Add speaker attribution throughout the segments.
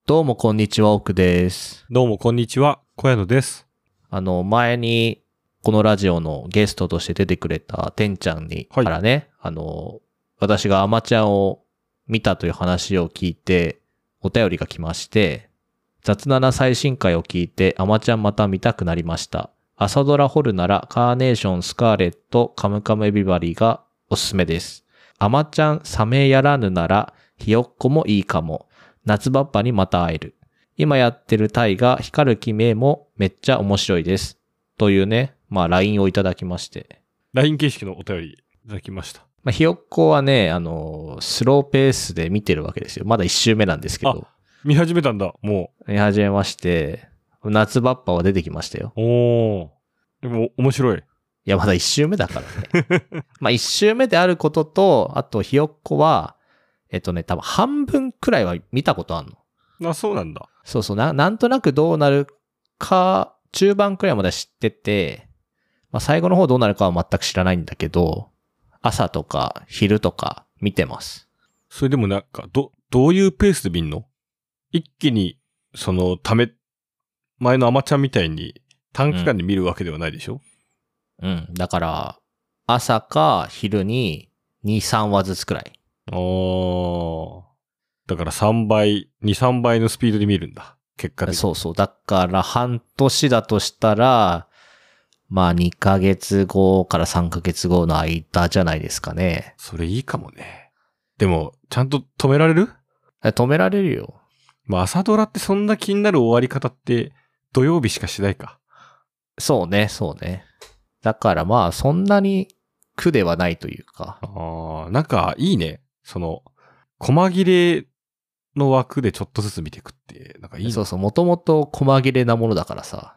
Speaker 1: どうもこんにちは、奥です。
Speaker 2: どうもこんにちは、小屋野です。
Speaker 1: 前にこのラジオのゲストとして出てくれたてんちゃんにからね、私がアマちゃんを見たという話を聞いてお便りが来まして、雑7最新回を聞いてアマちゃんまた見たくなりました。朝ドラ掘るならカーネーション、スカーレット、カムカムエビバリーがおすすめです。アマちゃんサメやらぬならひよっこもいいかも。夏バッパにまた会える。今やってるタイが光る君へもめっちゃ面白いです。というね、LINE をいただきまして。
Speaker 2: LINE 形式のお便りいただきました。
Speaker 1: ひよっこはね、スローペースで見てるわけですよ。まだ1週目なんですけど。
Speaker 2: 見始めたんだ、も
Speaker 1: う。見始めまして、夏バッパは出てきましたよ。
Speaker 2: でも面白い。い
Speaker 1: や、まだ1週目だからね。1週目であることと、あとひよっこは、多分半分くらいは見たことあるの。
Speaker 2: そうなんだ。
Speaker 1: そうそう、なんとなくどうなるか、中盤くらいまで知ってて、最後の方どうなるかは全く知らないんだけど、朝とか昼とか見てます。
Speaker 2: それでもどういうペースで見んの？一気に、前のアマちゃんみたいに短期間で見るわけではないでしょ？
Speaker 1: だから、朝か昼に2、3話ずつくらい。
Speaker 2: だから2、3倍のスピードで見るんだ。結果的に。
Speaker 1: そうそう。だから半年だとしたら、2ヶ月後から3ヶ月後の間じゃないですかね。
Speaker 2: それいいかもね。でも、ちゃんと止められる？
Speaker 1: 止められるよ。
Speaker 2: 朝ドラってそんな気になる終わり方って土曜日しかしないか。
Speaker 1: そうね。だからそんなに苦ではないというか。
Speaker 2: いいね。細切れの枠でちょっとずつ見ていくって、いいね。
Speaker 1: そうそう、もともと細切れなものだからさ。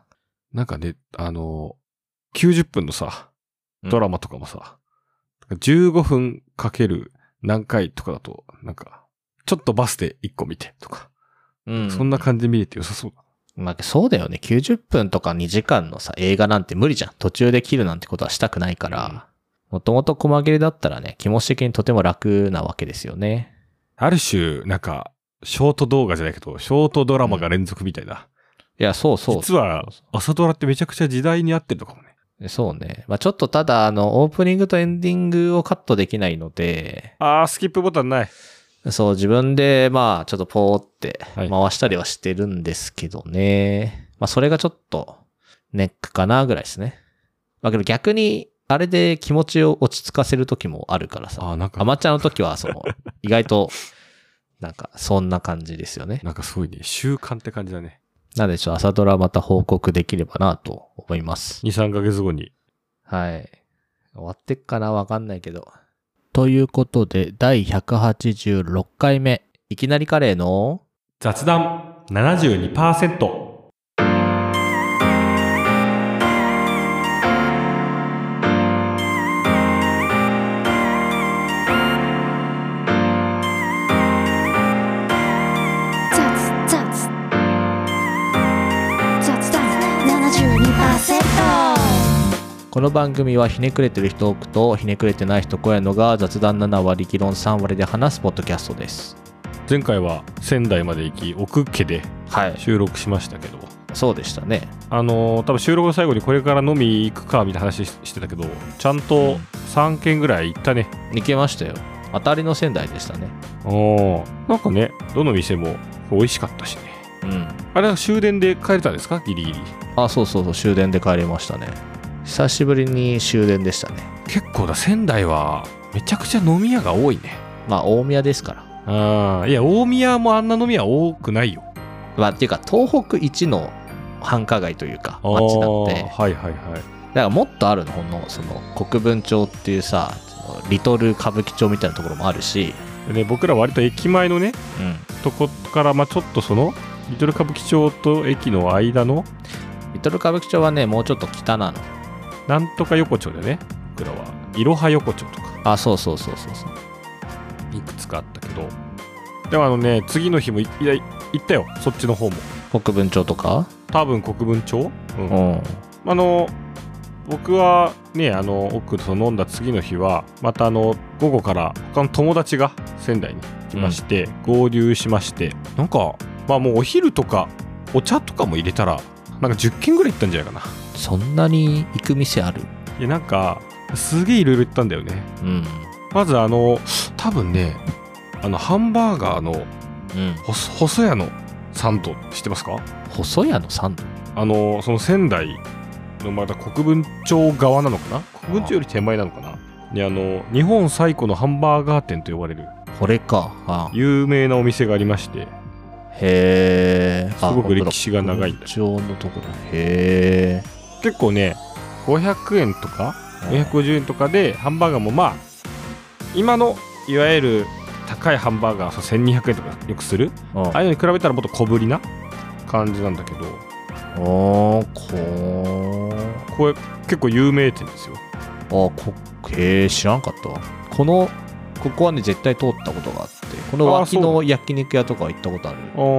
Speaker 2: 90分のさ、ドラマとかもさ、15分かける何回とかだと、ちょっとバスで1個見てとか。そんな感じで見れて良さそうだ。
Speaker 1: そうだよね。90分とか2時間のさ、映画なんて無理じゃん。途中で切るなんてことはしたくないから。もともと細切れだったらね、気持ち的にとても楽なわけですよね。
Speaker 2: ある種、ショート動画じゃないけど、ショートドラマが連続みたいな。
Speaker 1: いや、そう。
Speaker 2: 実は、朝ドラってめちゃくちゃ時代に合ってるのかもね。
Speaker 1: そうね。ちょっとただ、オープニングとエンディングをカットできないので。
Speaker 2: スキップボタンない。
Speaker 1: そう、自分で、ちょっとポーって回したりはしてるんですけどね。それがちょっと、ネックかなぐらいですね。けど逆に、あれで気持ちを落ち着かせる時もあるからさ。アマちゃんの時は、意外と、そんな感じですよね。
Speaker 2: すごいね。習慣って感じだね。
Speaker 1: なんで朝ドラまた報告できればなと思います。
Speaker 2: 2、3ヶ月後に。
Speaker 1: はい。終わってっかなわかんないけど。ということで、第186回目。いきなりカレーの
Speaker 2: 雑談 72%。
Speaker 1: この番組はひねくれてる人多くとひねくれてない人小屋野が雑談7割議論3割で話すポッドキャストです。
Speaker 2: 前回は仙台まで行き奥家で収録しましたけど、
Speaker 1: そうでしたね。
Speaker 2: 多分収録の最後にこれから飲み行くかみたいな話してたけど、ちゃんと3軒ぐらい行ったね。
Speaker 1: 行けましたよ。当たりの仙台でしたね。
Speaker 2: どの店も美味しかったしね。あれは終電で帰れたんですか？ギリギリ。
Speaker 1: そう終電で帰れましたね。久しぶりに終電でしたね。
Speaker 2: 結構仙台はめちゃくちゃ飲み屋が多いね。
Speaker 1: 大宮ですから。
Speaker 2: いや、大宮もあんな飲み屋多くないよ。
Speaker 1: っていうか東北一の繁華街というか街なんで。だからもっとあるの。国分町っていうさ、リトル歌舞伎町みたいなところもあるし。
Speaker 2: で僕ら割と駅前のね、とこからちょっとリトル歌舞伎町と駅の間の。
Speaker 1: リトル歌舞伎町はね、もうちょっと北なの。
Speaker 2: なんとか横丁でね、僕らはいろは横丁とか。
Speaker 1: そう。
Speaker 2: いくつかあったけど。でも次の日も行ったよ、そっちの方も。
Speaker 1: 国分町とか？
Speaker 2: 多分国分町？僕はね、奥と飲んだ次の日は、また午後から他の友達が仙台に来まして、合流しまして、 まあもうお昼とかお茶とかも入れたらなんか10軒ぐらい行ったんじゃないかな。
Speaker 1: そんなに行く店ある？
Speaker 2: いやなんかすげえいろいろ行ったんだよね。
Speaker 1: うん。
Speaker 2: まず多分ねハンバーガーの、細谷のサンド知ってますか？
Speaker 1: 細谷のサンド？
Speaker 2: その仙台のまだ国分町側なのかな、国分町より手前なのかなに日本最古のハンバーガー店と呼ばれる
Speaker 1: これか。
Speaker 2: 有名なお店がありまして、
Speaker 1: へー。
Speaker 2: すごく歴史が長いんだ。
Speaker 1: 国分町のとこだ。へ
Speaker 2: ー。結構ね500円とか450円とかでハンバーガーもまあ今のいわゆる高いハンバーガー1200円とかよくするああいうのに比べたらもっと小ぶりな感じなんだけど、これ結構有名店ですよ。
Speaker 1: 知らんかったわ。ここはね絶対通ったことがあって、この脇の焼肉屋とかは行ったことあ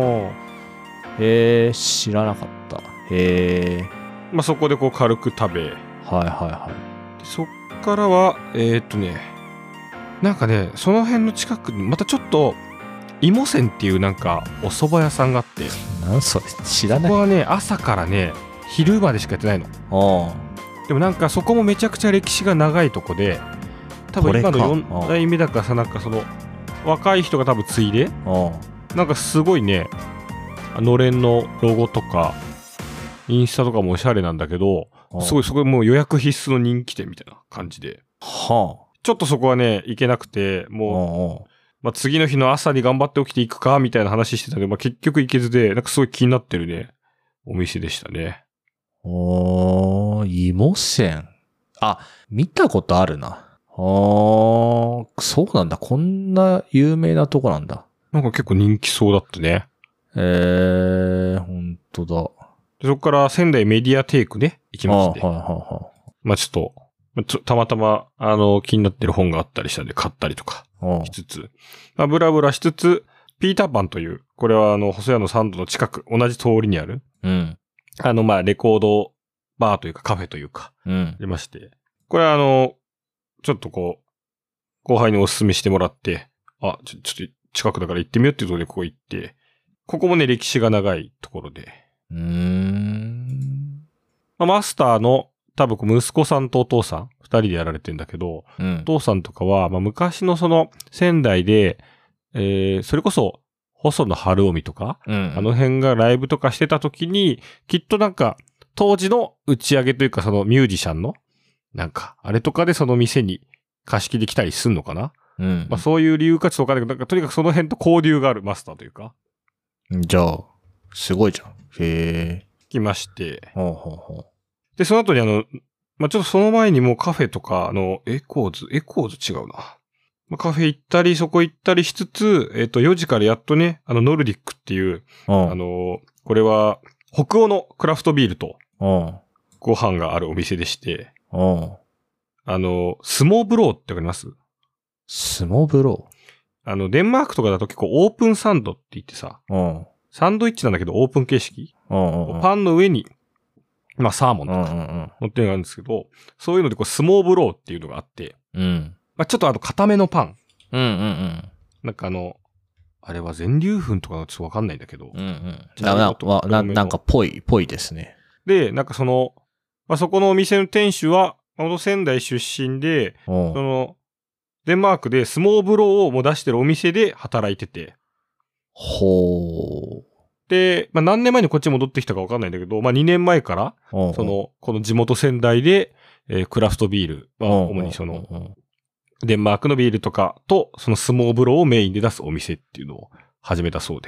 Speaker 1: る。知らなかった。
Speaker 2: まあそこでこう軽く食べ、
Speaker 1: はいはいはい。
Speaker 2: そっからはなんかねその辺の近くにまたちょっと芋仙っていうなんかお蕎麦屋さんがあって、
Speaker 1: なんそれ知らない。
Speaker 2: そこはね朝からね昼までしかやってないの。でもなんかそこもめちゃくちゃ歴史が長いとこで、多分今の4代目だからさ、なんかその若い人が多分継いで、なんかすごいねのれんのロゴとかインスタとかもおしゃれなんだけど、すごいそこもう予約必須の人気店みたいな感じで、ちょっとそこはね行けなくて、もう次の日の朝に頑張って起きていくかみたいな話してたけど、結局行けずで、なんかすごい気になってるねお店でしたね。
Speaker 1: 芋仙。見たことあるな。そうなんだ。こんな有名なとこなんだ。
Speaker 2: なんか結構人気そうだったね。
Speaker 1: ほんとだ。
Speaker 2: でそこから仙台メディアテイクね、行きまして。まあちょっと、たまたま、気になってる本があったりしたんで買ったりとかしつつ、まあブラブラしつつ、ピーターパンという、これは細谷のサンドの近く、同じ通りにある、まあレコードバーというかカフェというか、ありまして、これはちょっとこう、後輩にお勧めしてもらって、ちょっと近くだから行ってみようっていうところでここ行って、ここもね、歴史が長いところで。まあ、マスターの多分息子さんとお父さん、二人でやられてんだけど、お父さんとかは、まあ、昔のその仙台で、それこそ、細野晴臣とか、あの辺がライブとかしてた時に、きっとなんか、当時の打ち上げというかそのミュージシャンの、なんか、あれとかでその店に貸し切り来たりすんのかな、まあそういう理由かちょっとわかんないけど、なんかとにかくその辺と交流があるマスターというか。
Speaker 1: じゃあ、すごいじゃん。
Speaker 2: 来まして。で、その後にまあちょっとその前にもうカフェとか、エコーズ違うな。まあ、カフェ行ったり、そこ行ったりしつつ、4時からやっとね、ノルディックっていう、これは、北欧のクラフトビールと、ご飯があるお店でして、スモーブローってわかります？
Speaker 1: スモーブロ
Speaker 2: ー？デンマークとかだと結構オープンサンドって言ってさ、サンドイッチなんだけどオープン形式、パンの上に、まあサーモンとか乗ってるのがあるんですけど、そういうのでこうスモーブローっていうのがあって、まあ、ちょっと固めのパン。なんかあれは全粒粉とかちょっとわかんないんだけど。
Speaker 1: なんかぽいですね。
Speaker 2: で、なんかまあ、そこのお店の店主は、仙台出身で、デンマークでスモーブローをもう出してるお店で働いてて。で、まあ、何年前にこっち戻ってきたかわかんないんだけど、まあ、2年前から、この地元仙台で、クラフトビール、主にデンマークのビールとかと、そのスモーブローをメインで出すお店っていうのを始めたそうで。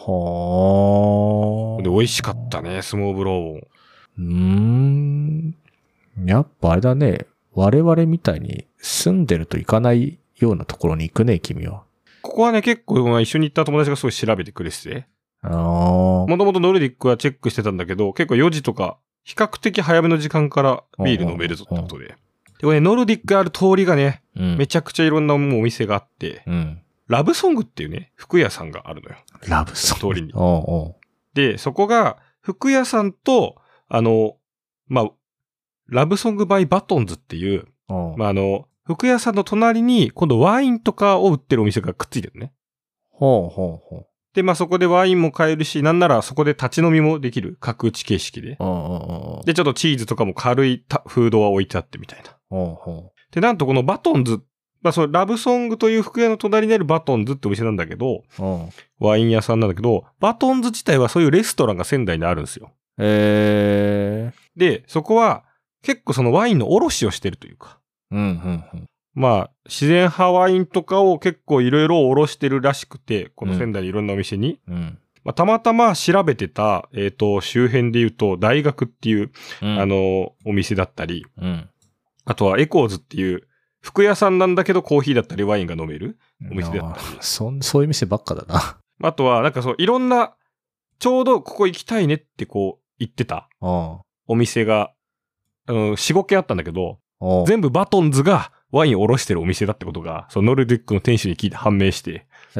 Speaker 2: で、美味しかったね、スモーブロー。
Speaker 1: やっぱあれだね。我々みたいに住んでると行かないようなところに行くね、君は。
Speaker 2: ここはね、結構一緒に行った友達がすごい調べてくれてて。もともとノルディックはチェックしてたんだけど、結構4時とか、比較的早めの時間からビール飲めるぞってことで。で、これね、ノルディックある通りがね、めちゃくちゃいろんなもうお店があって、ラブソングっていうね、服屋さんがあるのよ。
Speaker 1: ラブソング
Speaker 2: 通りに。で、そこが、服屋さんと、まあ、ラブソングバイバトンズっていう、まあ服屋さんの隣に、今度ワインとかを売ってるお店がくっついてるね。 で、まあそこでワインも買えるし、なんならそこで立ち飲みもできる。角打ち形式で。で、ちょっとチーズとかも軽いフードは置いてあってみたいな。で、なんとこのバトンズ、まあそれラブソングという服屋の隣にあるバトンズってお店なんだけど、ワイン屋さんなんだけど、バトンズ自体はそういうレストランが仙台にあるんですよ。で、そこは結構そのワインの卸をしてるというか。まあ、自然派ワインとかを結構いろいろ卸してるらしくて、この仙台にいろんなお店に。まあ、たまたま調べてた、周辺で言うと、大学っていう、お店だったり、あとはエコーズっていう、服屋さんなんだけどコーヒーだったりワインが飲めるお店だったり。
Speaker 1: そういう店ばっかだな。
Speaker 2: あとは、なんかそう、いろんな、ちょうどここ行きたいねってこう言ってたお店が、4、5軒あったんだけど、全部バトンズがワインを卸してるお店だってことが、そのノルディックの店主に聞いて判明して。じ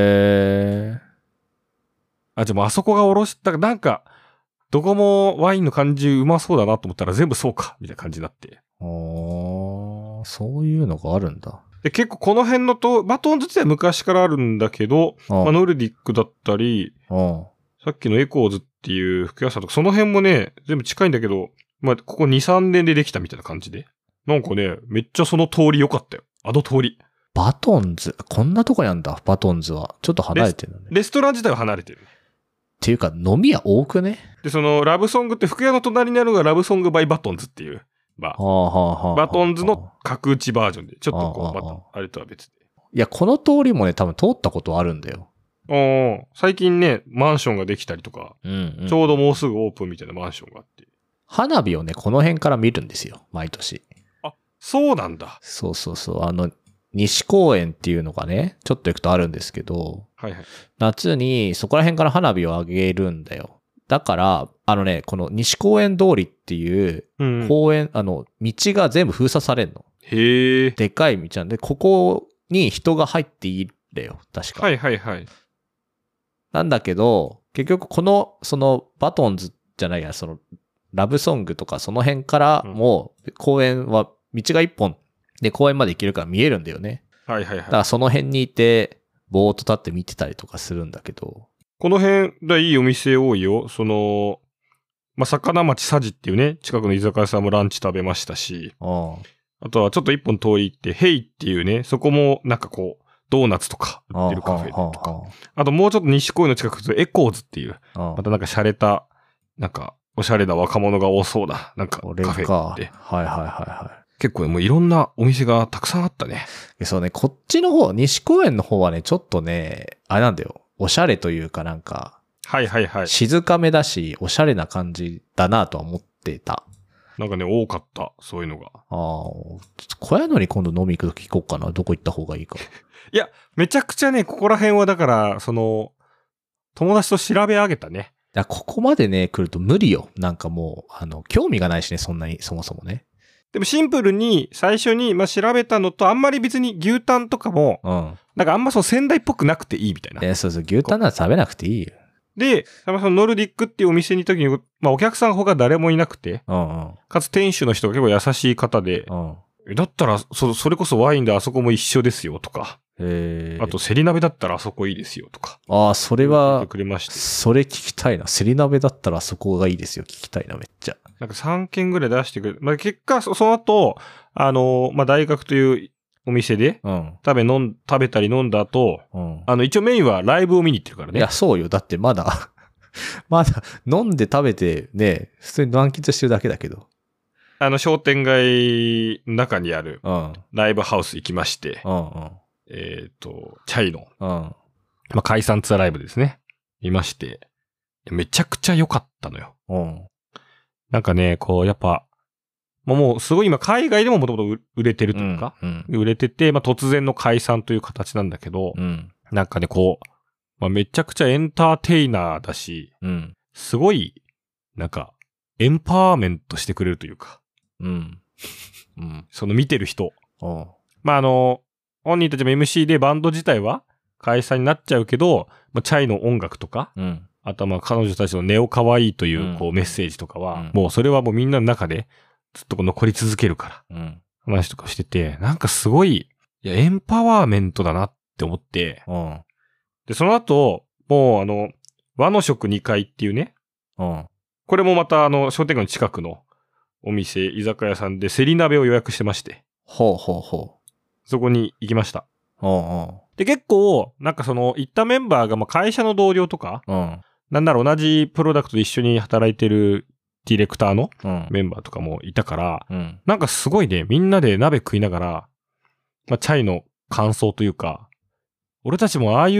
Speaker 2: ゃあもうあそこが卸した、なんか、どこもワインの感じうまそうだなと思ったら全部そうか、みたいな感じになって。
Speaker 1: そういうのがあるんだ。
Speaker 2: で、結構この辺のバトンズ自体は昔からあるんだけど、まあ、ノルディックだったり、さっきのエコーズっていう服屋さんとか、その辺もね、全部近いんだけど、まあ、ここ2、3年でできたみたいな感じで。なんかね、めっちゃその通り良かったよ。あの通り。
Speaker 1: バトンズ、こんなとこやんだ、バトンズは。ちょっと離れてるね。
Speaker 2: レストラン自体は離れてるね。
Speaker 1: っていうか、飲み屋多くね。
Speaker 2: で、その、ラブソングって服屋の隣にあるのがラブソングバイバトンズっていう、バトンズの角打ちバージョンで、ちょっとこう、また、あれとは別で。
Speaker 1: いや、この通りもね、多分通ったことあるんだよ。
Speaker 2: 最近ね、マンションができたりとか、ちょうどもうすぐオープンみたいなマンションがあって。
Speaker 1: 花火をね、この辺から見るんですよ、毎年。
Speaker 2: あ、そうなんだ。
Speaker 1: そう。西公園っていうのがね、ちょっと行くとあるんですけど、夏にそこら辺から花火を上げるんだよ。だから、この西公園通りっていう公園、道が全部封鎖されんの。でかい道なんで、ここに人が入っていいんだよ、確か。なんだけど、結局そのバトンズじゃないや、そのラブソングとかその辺からも公園は道が一本で公園まで行けるから見えるんだよね。だからその辺にいて、ぼーっと立って見てたりとかするんだけど。
Speaker 2: この辺でいいお店多いよ。まあ、魚町佐治っていうね、近くの居酒屋さんもランチ食べましたし、あとはちょっと一本通り行って、ヘイっていうね、そこもなんかこう、ドーナツとか売ってるカフェとか。あともうちょっと西公園の近くでエコーズっていう、またなんか洒落た、なんかおしゃれな若者が多そうな、なんかカフェがあって。結構もういろんなお店がたくさんあったね。
Speaker 1: そうね、こっちの方、西公園の方はね、ちょっとね、あれなんだよ。おしゃれというかなんか、静かめだし、おしゃれな感じだなとは思ってた。
Speaker 2: なんかね、多かった、そういうのが。
Speaker 1: 小屋野に今度飲み行くと聞こうかな。どこ行った方がいいか。
Speaker 2: いや、めちゃくちゃね、ここら辺はだから、友達と調べ上げたね。
Speaker 1: ここまでね、来ると無理よ。なんかもう、興味がないしね、そんなに、そもそもね。
Speaker 2: でもシンプルに、最初に、まあ、調べたのと、あんまり別に牛タンとかも、なんかあんま仙台っぽくなくていいみたいな。
Speaker 1: そう、牛タンなら食べなくていいよ。
Speaker 2: で、そのノルディックっていうお店に行った時に、まあ、お客さん他誰もいなくて、かつ店主の人が結構優しい方で、だったら、それこそワインであそこも一緒ですよとか、あと、セリ鍋だったらあそこいいですよとか。
Speaker 1: それは、
Speaker 2: くれまして。
Speaker 1: それ聞きたいな。セリ鍋だったらあそこがいいですよ。聞きたいな、めっちゃ。
Speaker 2: なんか3軒ぐらい出してくれる。まあ、結果、その後、まあ、大学というお店で、食べたり飲んだ後、一応メインはライブを見に行ってるからね。
Speaker 1: いや、そうよ。だってまだ飲んで食べてね、普通に満喫してるだけだけど。
Speaker 2: 商店街の中にある、ライブハウス行きまして、チャイの、まあ、解散ツアーライブですね。いまして、めちゃくちゃ良かったのよ。なんかね、こう、やっぱ、もうすごい今海外でももともと売れてるというか、売れてて、まあ、突然の解散という形なんだけど、なんかね、こう、まあ、めちゃくちゃエンターテイナーだし、すごい、なんか、エンパワーメントしてくれるというか、その見てる人。まあ、本人たちも MC でバンド自体は解散になっちゃうけど、まあ、チャイの音楽とか、あとはまあ彼女たちのネオ可愛いというこうメッセージとかは、もうそれはもうみんなの中でずっと残り続けるから、話とかしてて、なんかすごい、エンパワーメントだなって思って、で、その後、 もう和の食2階っていうね。
Speaker 1: うん。
Speaker 2: これもまた商店街の近くのお店、居酒屋さんでセリ鍋を予約してまして。
Speaker 1: ほうほうほう。
Speaker 2: そこに行きました。
Speaker 1: うんうん。
Speaker 2: で、結構、なんか行ったメンバーが、まあ、会社の同僚とか、
Speaker 1: うん。
Speaker 2: なんなら同じプロダクトで一緒に働いてるディレクターの
Speaker 1: うん。
Speaker 2: メンバーとかもいたから、
Speaker 1: うん。
Speaker 2: なんかすごいね、みんなで鍋食いながら、まあ、チャイの感想というか、俺たちもああいう、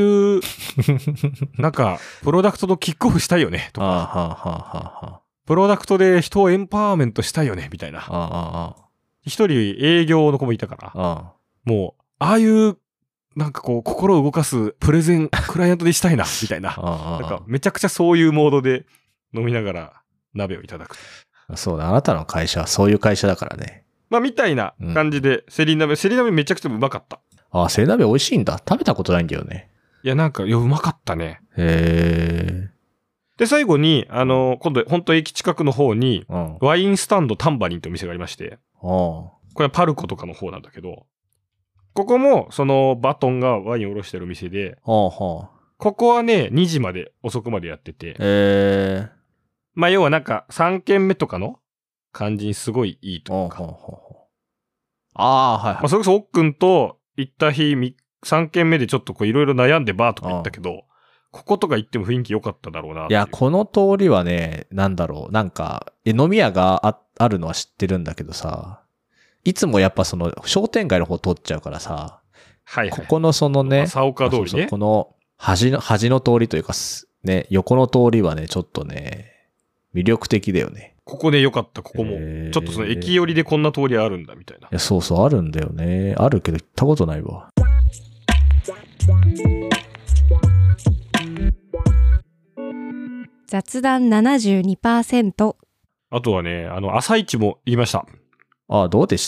Speaker 2: なんか、プロダクトのキックオフしたいよね、とか。
Speaker 1: ああ、はあ、はあ、はあ。
Speaker 2: プロダクトで人をエンパワーメントしたいよね、みたいな。
Speaker 1: ああ、
Speaker 2: 一人営業の子もいたから、
Speaker 1: ああ。
Speaker 2: もう、ああいう、なんかこう、心を動かすプレゼン、クライアントでしたいな、みたいな。なんか、めちゃくちゃそういうモードで飲みながら鍋をいただく。
Speaker 1: そうだ、あなたの会社はそういう会社だからね。
Speaker 2: まあ、みたいな感じで、セリ鍋めちゃくちゃうまかった。
Speaker 1: ああ、セリ鍋美味しいんだ。食べたことないんだよね。
Speaker 2: いや、なんか、うまかったね。
Speaker 1: へえ。
Speaker 2: で、最後に、今度、本当駅近くの方に、ワインスタンドタンバリンってお店がありまして、これはパルコとかの方なんだけど、ここも、バトンがワインをおろしてるお店で、ここはね、2時まで、遅くまでやってて、まあ、要はなんか、3軒目とかの感じにすごいいいというか。
Speaker 1: ああ、はいはい。
Speaker 2: まあ、それこそ、おっくんと行った日、3軒目でちょっとこう、いろいろ悩んでバーとか行ったけど、こことか行っても雰囲気良かっただろうな。
Speaker 1: いや、この通りはね、なんだろう、なんか、飲み屋があるのは知ってるんだけどさ、いつもやっぱ商店街の方通っちゃうからさ、
Speaker 2: はいはい。
Speaker 1: ここのね、
Speaker 2: 朝岡通りね。
Speaker 1: そうこの端の通りというか、ね、横の通りはね、ちょっとね、魅力的だよね。
Speaker 2: ここで良かった、ここも。ちょっと駅寄りでこんな通りあるんだ、みたいな。
Speaker 1: いや、そうそう、あるんだよね。あるけど行ったことないわ。
Speaker 3: 雑談 72%。
Speaker 2: あとはね、朝市も行きました。
Speaker 1: ああ、どうでした？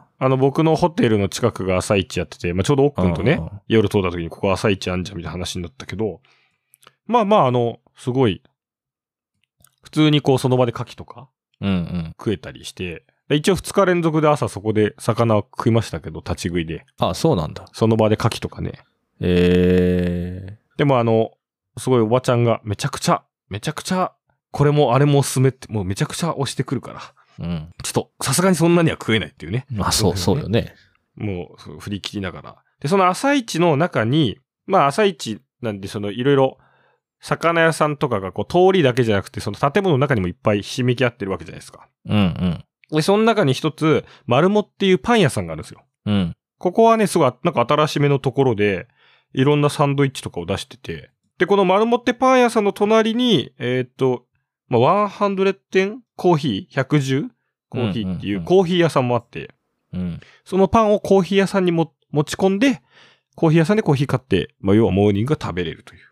Speaker 2: 僕のホテルの近くが朝市やってて、まあ、ちょうどおっくんとね、夜通った時にここ朝市あんじゃんみたいな話になったけど、まあまあ、すごい、普通にこうその場で牡蠣とか、食えたりして、一応2日連続で朝そこで魚を食いましたけど、立ち食いで。
Speaker 1: ああ、そうなんだ。
Speaker 2: その場で牡蠣とかね。でもすごいおばちゃんがめちゃくちゃ、これもあれもおすすめって、もうめちゃくちゃ押してくるから。ちょっと、さすがにそんなには食えないっていうね。
Speaker 1: まあ、そうよね。
Speaker 2: もう、振り切りながら。で、その朝市の中に、まあ朝市なんで、いろいろ、魚屋さんとかがこう、通りだけじゃなくて、その建物の中にもいっぱいひしめき合ってるわけじゃないですか。で、その中に一つ、丸もっていうパン屋さんがあるんですよ。ここはね、すごい、なんか新しめのところで、いろんなサンドイッチとかを出してて、で、この丸もってパン屋さんの隣に、まあ、110コーヒー、110コーヒーっていうコーヒー屋さんもあって、そのパンをコーヒー屋さんに持ち込んで、コーヒー屋さんでコーヒー買って、まあ、要はモーニングが食べれるという。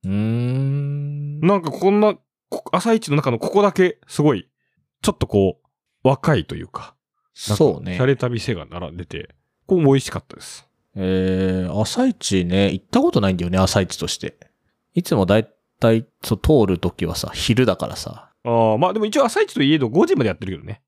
Speaker 2: なんかこんな、朝市の中のここだけ、すごい、ちょっとこう、若いというか。
Speaker 1: そうね。
Speaker 2: 洒落た店が並んでて、ここも美味しかったです。
Speaker 1: 朝市ね、行ったことないんだよね、朝市として。いつもだいたい通るときはさ、昼だからさ。
Speaker 2: まあでも一応朝市といえど5時までやってるけどね。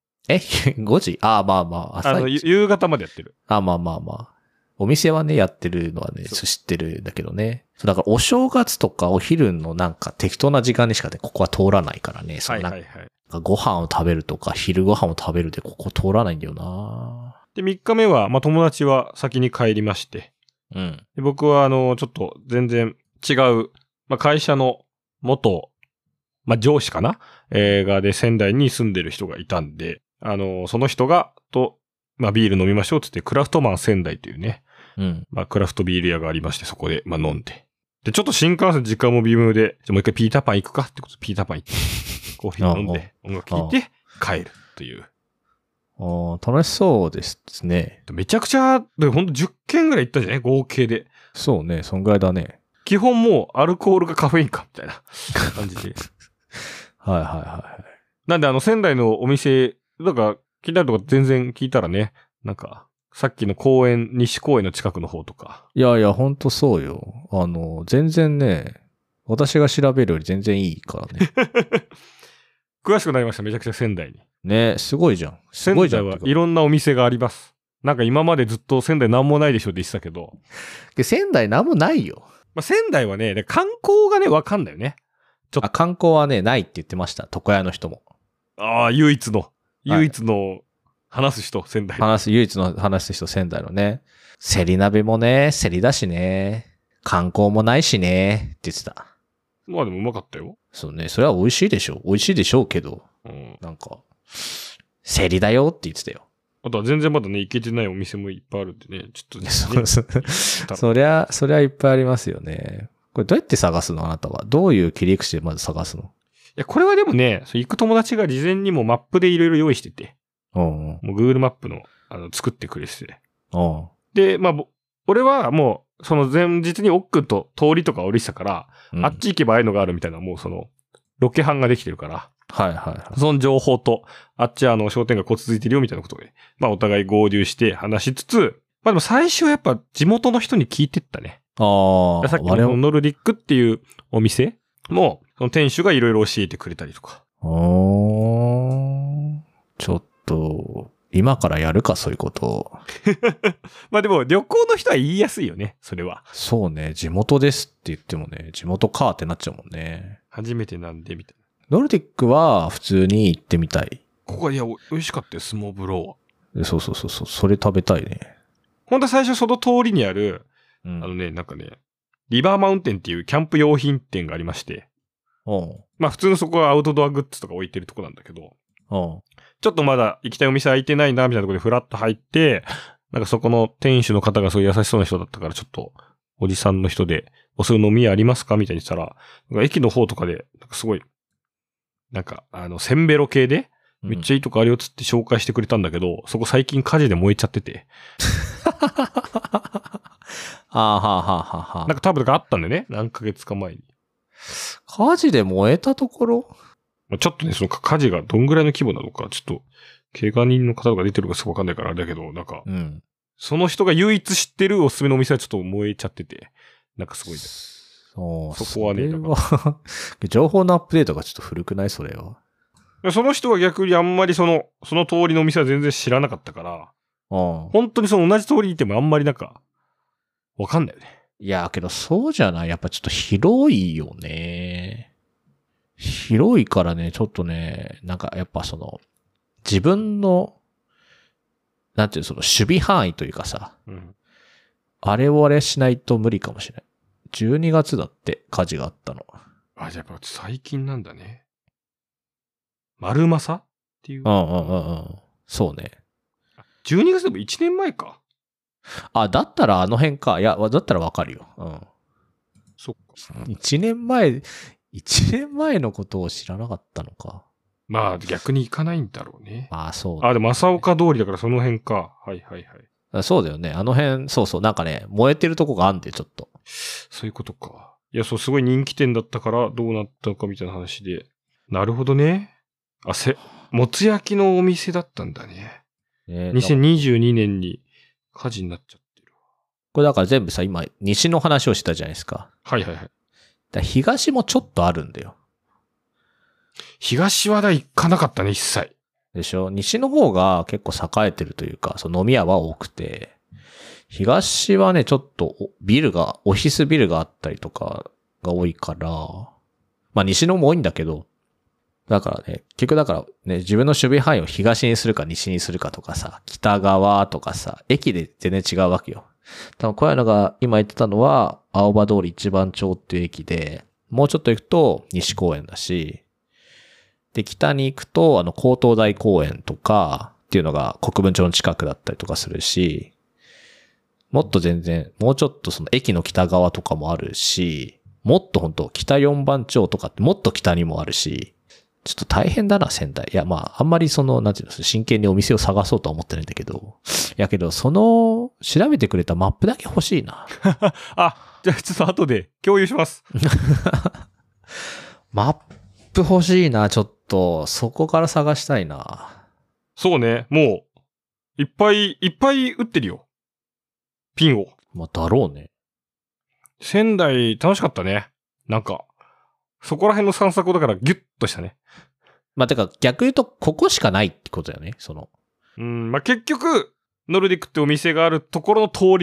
Speaker 1: 5時？まあまあ、
Speaker 2: 朝市。夕方までやってる。
Speaker 1: まあまあまあ。お店はね、やってるのはね、知ってるんだけどね。だからお正月とかお昼のなんか適当な時間にしかね、ここは通らないからね。ご飯を食べるとか、昼ご飯を食べるでここ通らないんだよな。
Speaker 2: で、3日目は、まあ友達は先に帰りまして。で僕はちょっと全然違う、まあ会社の元、まあ上司かながで仙台に住んでる人がいたんで、その人が、まあビール飲みましょうって言って、クラフトマン仙台というね、まあクラフトビール屋がありまして、そこで、まあ飲んで。で、ちょっと新幹線時間も微妙で、じゃあもう一回ピーターパン行くかってことで、ピーターパン行って、コーヒー飲んで、音楽聴いて、帰るという。
Speaker 1: 楽しそうですね。
Speaker 2: めちゃくちゃ、ほんと10軒ぐらい行ったじゃない合計で。
Speaker 1: そうね、そんぐらいだね。
Speaker 2: 基本もうアルコールがカフェインか、みたいな感じで。
Speaker 1: はい。
Speaker 2: なんで仙台のお店、なんか聞いたりとか全然聞いたらね、なんか、さっきの西公園の近くの方とか。
Speaker 1: いや、ほんとそうよ。全然ね、私が調べるより全然いいからね。
Speaker 2: 詳しくなりました、めちゃくちゃ仙台に。
Speaker 1: ね、すごいじゃん。すごいじゃん。
Speaker 2: 仙台はいろんなお店があります。なんか今までずっと仙台なんもないでしょって言ってたけど。
Speaker 1: 仙台なんもないよ。
Speaker 2: まあ、仙台はね、観光がね、わかんだよね。
Speaker 1: 観光はね、ないって言ってました。床屋の人も。
Speaker 2: ああ、唯一の話す人、仙台。
Speaker 1: 唯一の話す人、仙台のね。セリ鍋もね、セリだしね。観光もないしね、って言ってた。
Speaker 2: まあでもうまかったよ。
Speaker 1: そうね、それは美味しいでしょ。美味しいでしょうけど。なんか、セリだよって言ってたよ。
Speaker 2: あとは全然まだね、行けてないお店もいっぱいあるんでね、ちょっとね。
Speaker 1: そりゃいっぱいありますよね。これどうやって探すのあなたは。どういう切り口でまず探すの？
Speaker 2: いや、これはでもね、行く友達が事前にもマップでいろいろ用意してて。もう Google マップの、作ってくれてて。で、まあ、俺はもう、その前日に奥と通りとか降りてたから、あっち行けばああいうのがあるみたいな、もうその、ロケハンができてるから。
Speaker 1: はいはいはい。
Speaker 2: その情報と、あっちは商店がこう続いてるよみたいなことで、まあお互い合流して話しつつ、まあでも最初はやっぱ地元の人に聞いてったね。さっきのノルディックっていうお店も、その店主がいろいろ教えてくれたりとか。
Speaker 1: ちょっと、今からやるか、そういうこと。
Speaker 2: まあでも旅行の人は言いやすいよね、それは。
Speaker 1: そうね、地元ですって言ってもね、地元かってなっちゃうもんね。
Speaker 2: 初めてなんで、みたいな。
Speaker 1: ノルディックは普通に行ってみたい。
Speaker 2: ここいや、美味しかったよ、スモブローは。
Speaker 1: そう、それ食べたいね。
Speaker 2: ほんと最初その通りにある、なんかね、リバーマウンテンっていうキャンプ用品店がありまして。まあ普通のそこはアウトドアグッズとか置いてるとこなんだけど。ちょっとまだ行きたいお店空いてないな、みたいなところでフラッと入って、なんかそこの店主の方がそういう優しそうな人だったから、ちょっと、おじさんの人で、そういう飲み屋ありますかみたいにしたら、駅の方とかで、なんかすごい、なんか、センベロ系で、めっちゃいいとこあるよっつって紹介してくれたんだけど、そこ最近火事で燃えちゃってて。なんか多分あったんでね、何ヶ月か前に。
Speaker 1: 火事で燃えたところ？
Speaker 2: ちょっとね、その火事がどんぐらいの規模なのか、ちょっと、怪我人の方とか出てるかすごくわかんないからあれだけど、なんか、その人が唯一知ってるおすすめのお店はちょっと燃えちゃってて、なんかすごいね。そこはね、
Speaker 1: 情報のアップデートがちょっと古くない？それは。
Speaker 2: その人は逆にあんまりその通りのお店は全然知らなかったから、本当にその同じ通りにいてもあんまりなんか、わかんないよね。
Speaker 1: いや、けどそうじゃない？やっぱちょっと広いよね。広いからね、ちょっとね、なんかやっぱその、自分の、なんていうその守備範囲というかさ、あれをあれしないと無理かもしれない。12月だって火事があったの。
Speaker 2: あ、じゃあやっぱ最近なんだね。丸正っていう。
Speaker 1: そうね。
Speaker 2: 12月でも1年前か。
Speaker 1: あ、だったらあの辺か。いや、だったらわかるよ。
Speaker 2: そっか。
Speaker 1: 1年前のことを知らなかったのか。
Speaker 2: まあ逆に行かないんだろうね。
Speaker 1: そう、
Speaker 2: ね。でも正岡通りだからその辺か。はい。
Speaker 1: そうだよね。あの辺、そう、なんかね、燃えてるとこがあんで、ちょっと。
Speaker 2: そういうことか。いや、そう、すごい人気店だったからどうなったのかみたいな話で。なるほどね。もつ焼きのお店だったんだね。2022年に火事になっちゃってる。
Speaker 1: これだから全部さ、今、西の話をしたじゃないですか。
Speaker 2: はい。
Speaker 1: 東もちょっとあるんだよ。
Speaker 2: 東は行かなかったね、一切。
Speaker 1: でしょ？西の方が結構栄えてるというか、その飲み屋は多くて、東はね、ちょっとオフィスビルがあったりとかが多いから、まあ西のも多いんだけど、だからね、結局だからね、自分の守備範囲を東にするか西にするかとかさ、北側とかさ、駅で全然違うわけよ。多分小屋が今言ってたのは、青葉通り一番町っていう駅で、もうちょっと行くと西公園だし、で、北に行くと、高東台公園とかっていうのが国分町の近くだったりとかするし、もっと全然、もうちょっとその駅の北側とかもあるし、もっと本当北4番町とかってもっと北にもあるし、ちょっと大変だな、仙台。いや、まあ、あんまりなんていうの、真剣にお店を探そうとは思ってないんだけど、いやけど、調べてくれたマップだけ欲しいな。
Speaker 2: じゃあちょっと後で共有します。
Speaker 1: マップ欲しいな、ちょっと。そこから探したいな。
Speaker 2: そうね、もう、いっぱい打ってるよ。ピンを。
Speaker 1: まあ、だろうね。
Speaker 2: 仙台楽しかったね。なんか、そこら辺の散策だからギュッとしたね。
Speaker 1: まあ、てか逆言うとここしかないってことだよね、
Speaker 2: まあ、結局、ノルディックってお店があるところの通り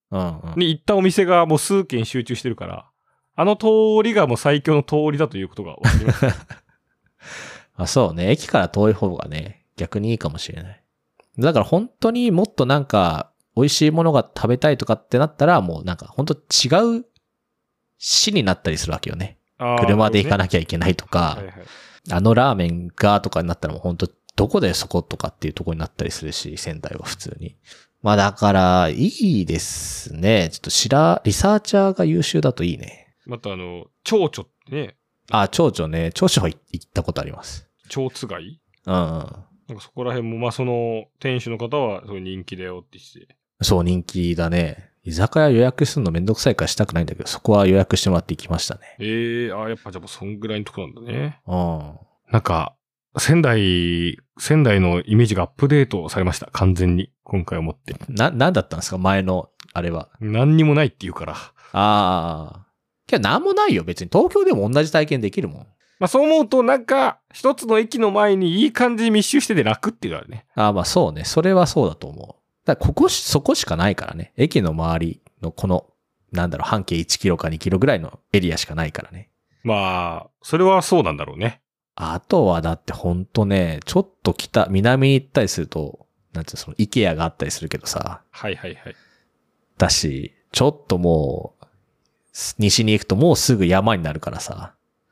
Speaker 1: うんうん。
Speaker 2: に行ったお店がもう数軒集中してるから、あの通りがもう最強の通りだということが分かりました。
Speaker 1: あ、そうね。駅から遠い方がね、逆にいいかもしれない。だから本当にもっとなんか、美味しいものが食べたいとかってなったら、もうなんか本当違う市になったりするわけよね。車で行かなきゃいけないとか、
Speaker 2: はいはい、
Speaker 1: あのラーメンがとかになったらもう本当どこでそことかっていうところになったりするし、仙台は普通に。まあだから、いいですね。ちょっとリサーチャーが優秀だといいね。
Speaker 2: また蝶々ってね。
Speaker 1: あ、蝶々ね。蝶々は行ったことあります。
Speaker 2: 蝶つがい？
Speaker 1: うんうん。
Speaker 2: なんかそこら辺も、まあその店主の方はそういう人気だよって言って。
Speaker 1: そう、人気だね。居酒屋予約するのめんどくさいからしたくないんだけど、そこは予約してもらって行きましたね。
Speaker 2: やっぱじゃあもうそんぐらいのとこなんだね。
Speaker 1: うん。
Speaker 2: なんか、仙台のイメージがアップデートされました。完全に。今回思って。
Speaker 1: なんだったんですか前の、あれは。
Speaker 2: 何にもないって言うから。
Speaker 1: ああ。けどなんもないよ。別に東京でも同じ体験できるもん。
Speaker 2: まあそう思うとなんか、一つの駅の前にいい感じに密集してて楽っていうのあるね。
Speaker 1: ああ、まあそうね。それはそうだと思う。だからそこしかないからね。駅の周りのこの、半径1キロか2キロぐらいのエリアしかないからね。
Speaker 2: まあ、それはそうなんだろうね。
Speaker 1: あとはだってほんとね、ちょっと南に行ったりすると、そのイケアがあったりするけどさ。
Speaker 2: はいはいはい。
Speaker 1: だし、ちょっともう、西に行くともうすぐ山になるからさ。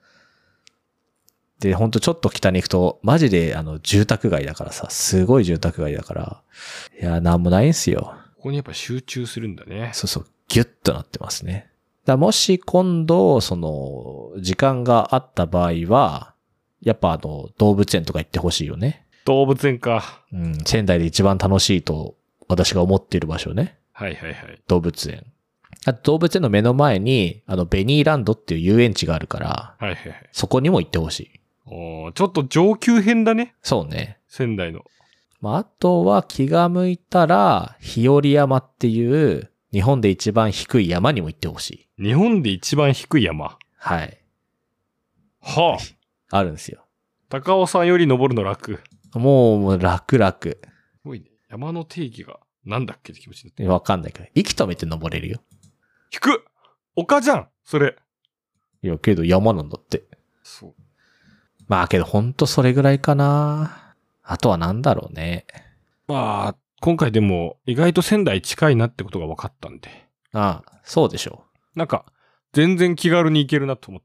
Speaker 1: で、ほんとちょっと北に行くと、マジで住宅街だからさ、すごい住宅街だから、いや、なんもないんすよ。
Speaker 2: ここにやっぱ集中するんだね。
Speaker 1: そうそう、ギュッとなってますね。もし今度、時間があった場合は、やっぱ動物園とか行ってほしいよね。
Speaker 2: 動物園か。
Speaker 1: うん、仙台で一番楽しいと私が思っている場所ね。
Speaker 2: はいはいはい。
Speaker 1: 動物園。あと動物園の目の前に、ベニーランドっていう遊園地があるから、
Speaker 2: はいはいはい。
Speaker 1: そこにも行ってほしい。
Speaker 2: ちょっと上級編だね。
Speaker 1: そうね。
Speaker 2: 仙台の。
Speaker 1: あとは気が向いたら、日和山っていう日本で一番低い山にも行ってほしい。
Speaker 2: 日本で一番低い山。
Speaker 1: はい。
Speaker 2: は
Speaker 1: あ。あるんですよ。
Speaker 2: 高尾山より登るの楽。
Speaker 1: もう楽々。す
Speaker 2: ごいね。山の定義がなんだっけって気持ちになって。
Speaker 1: わかんないけど。息止めて登れるよ。
Speaker 2: 低っ！丘じゃんそれ。
Speaker 1: いや、けど山なんだって。
Speaker 2: そう。
Speaker 1: まあけどほんとそれぐらいかな。あとはなんだろうね。
Speaker 2: まあ、今回でも意外と仙台近いなってことが分かったんで。
Speaker 1: ああ、そうでしょ
Speaker 2: なんか、全然気軽に行けるなと思った。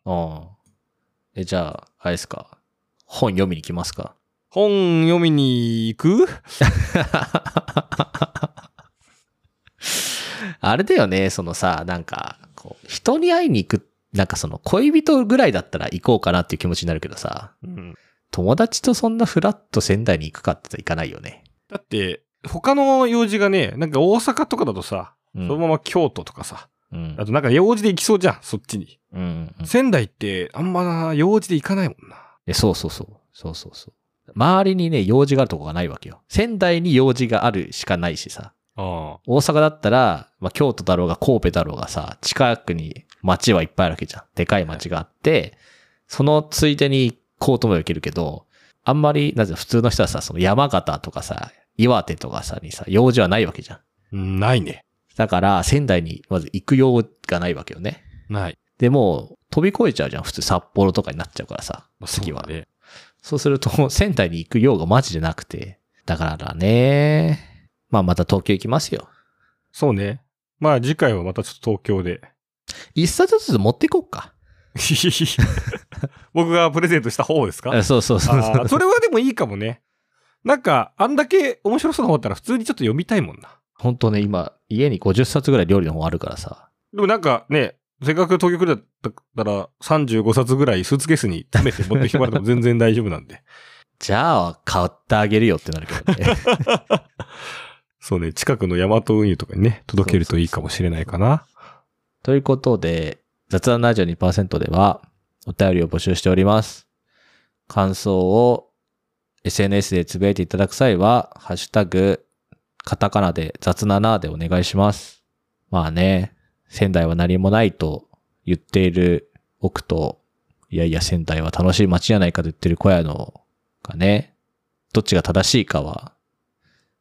Speaker 1: ああ。じゃあ、あれですか。本読みに来ますか？
Speaker 2: 本読みに行く？
Speaker 1: あれだよね、人に会いに行く、恋人ぐらいだったら行こうかなっていう気持ちになるけどさ、
Speaker 2: うん、
Speaker 1: 友達とそんなフラッと仙台に行くかって言ったら行かないよね。
Speaker 2: だって、他の用事がね、なんか大阪とかだとさ、
Speaker 1: うん、
Speaker 2: そのまま京都とかさ、
Speaker 1: うん、
Speaker 2: あとなんか用事で行きそうじゃん、そっちに。
Speaker 1: うんうん、
Speaker 2: 仙台ってあんま用事で行かないもんな。
Speaker 1: そうそうそう。そうそうそう。周りにね、用事があるとこがないわけよ。仙台に用事があるしかないしさ。大阪だったら、まあ、京都だろうが神戸だろうがさ、近くに町はいっぱいあるわけじゃん。でかい町があって、そのついでに行こうとも行けるけど、あんまり、普通の人はさ、その山形とかさ、岩手とかさ、にさ、用事はないわけじゃん。
Speaker 2: ないね。
Speaker 1: だから、仙台にまず行く用がないわけよね。
Speaker 2: ない。
Speaker 1: でも、飛び越えちゃうじゃん。普通札幌とかになっちゃうからさ、次は。そうすると、仙台に行く用がマジでなくて。だからね、まあまた東京行きますよ。
Speaker 2: そうね。まあ次回はまたちょっと東京で。
Speaker 1: 一冊ずつ持っていこうか。
Speaker 2: 僕がプレゼントした方ですか？
Speaker 1: そうそうそうそう。
Speaker 2: それはでもいいかもね。なんか、あんだけ面白そうな本だったら普通にちょっと読みたいもんな。
Speaker 1: ほんとね、今、家に50冊ぐらい料理の本あるからさ。
Speaker 2: でもなんかね、せっかく東京来るんだったら35冊ぐらいスーツケースに詰めて持ってきてもらっても全然大丈夫なんで。
Speaker 1: じゃあ、買ってあげるよってなるけどね。
Speaker 2: そうね、近くのヤマト運輸とかにね、届けるといいかもしれないかな。
Speaker 1: ということで、雑談ラジオ 2% ではお便りを募集しております。感想を SNS でつぶやいていただく際は、ハッシュタグ、カタカナで雑7でお願いします。まあね、仙台は何もないと言っている僕と、いやいや仙台は楽しい街じゃないかと言ってる小屋のがね、どっちが正しいかは、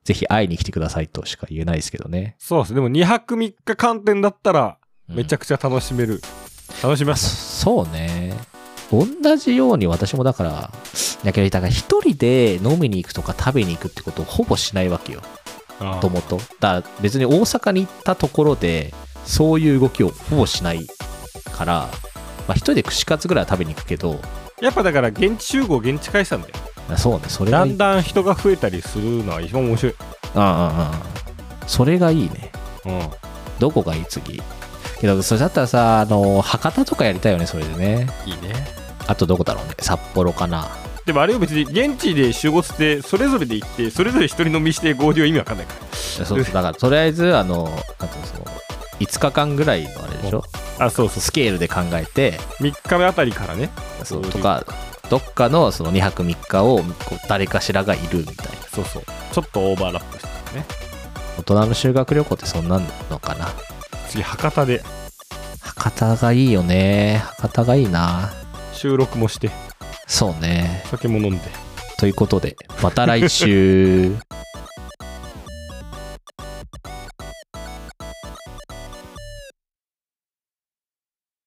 Speaker 1: ぜひ会いに来てくださいとしか言えないですけどね。
Speaker 2: そうです。でも2泊3日観点だったら、めちゃくちゃ楽しめる。楽しめます。
Speaker 1: そうね。同じように私もだから、だけど、だから一人で飲みに行くとか食べに行くってことをほぼしないわけよ。ともと。だから別に大阪に行ったところで、そういう動きをほぼしないから、まあ一人で串カツぐらいは食べに行くけど。
Speaker 2: やっぱだから現地集合、現地解散だよ。
Speaker 1: そうね、それがいい。
Speaker 2: だんだん人が増えたりするのは一番面白い。
Speaker 1: それがいいね。どこがいい次。けど、それだったらさ、博多とかやりたいよね、それでね。
Speaker 2: いいね。
Speaker 1: あとどこだろうね。札幌かな。
Speaker 2: でもあれを別に現地で集合してそれぞれで行ってそれぞれ一人飲みして合流は意味わかんないから。
Speaker 1: そうだからとりあえずなんていうの5日間ぐらいのあれでしょ。
Speaker 2: そう
Speaker 1: スケールで考えて
Speaker 2: 3日目あたりからね。
Speaker 1: そうとかどっかのその2泊3日をこう誰かしらがいるみたいな。
Speaker 2: そうそう。ちょっとオーバーラップしてね。
Speaker 1: 大人の修学旅行ってそんなのかな。
Speaker 2: 次博多で。
Speaker 1: 博多がいいよね。博多がいいな。
Speaker 2: 収録もして。
Speaker 1: そうね。
Speaker 2: 酒も飲んで。
Speaker 1: ということで、また来週。